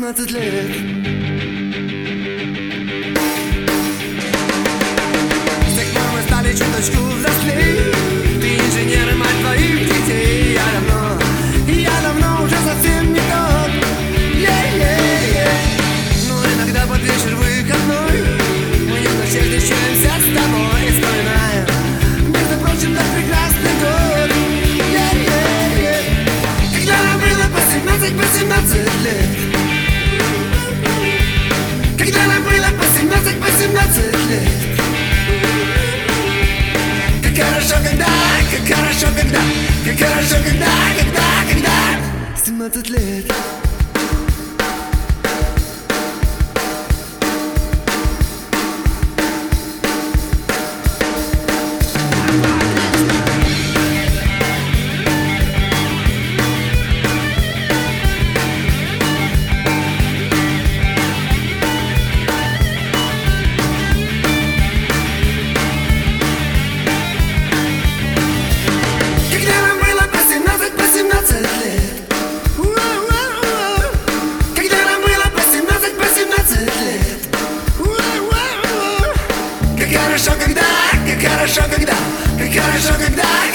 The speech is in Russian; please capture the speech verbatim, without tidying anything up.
семнадцать лет. С тех пор мы стали чуточку взрослей. Ты инженер и мать твоих детей. Я давно, я давно уже совсем не тот. Yeah-yeah-yeah. Но иногда под вечер выходной мы не в ночах встречаемся с тобой, вспоминая, между прочим, так прекрасный год. Yeah-yeah-yeah. Когда нам было по семнадцать, по семнадцать лет. Когда нам было по семнадцать, по семнадцать лет. Как хорошо, когда, как хорошо, когда, как хорошо, когда, когда, когда семнадцать лет. Как хорошо, когда, как хорошо, когда, как хорошо, когда